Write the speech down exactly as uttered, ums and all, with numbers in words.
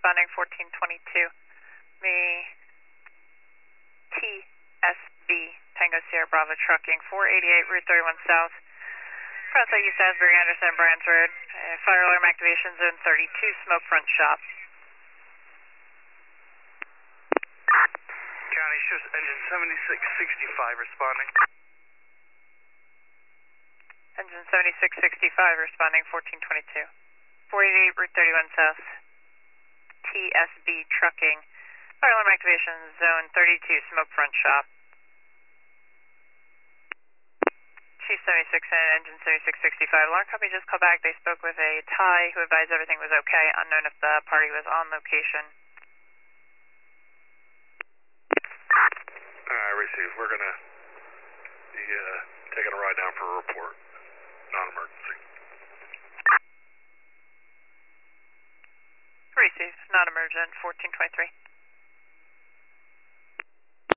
responding fourteen twenty-two. Me, T S B, Tango Sierra Bravo Trucking, four eighty-eight Route thirty-one South. Frontside East Asbury, Anderson, Brands Road. Uh, fire alarm activation zone thirty-two, smoke front shop. County shows engine seventy-six sixty-five responding. Engine seventy-six sixty-five responding fourteen twenty-two. four eighty-eight Route thirty-one South. T S B Trucking. Fire alarm activation zone thirty-two, smoke front shop. Chief seventy-six and engine seventy-six sixty-five. Alarm company just called back. They spoke with a Thai who advised everything was okay. Unknown if the party was on location. Alright, receive. We're gonna be uh, taking a ride down for a report. Non-emergency. Receive, not emergent, fourteen twenty-three.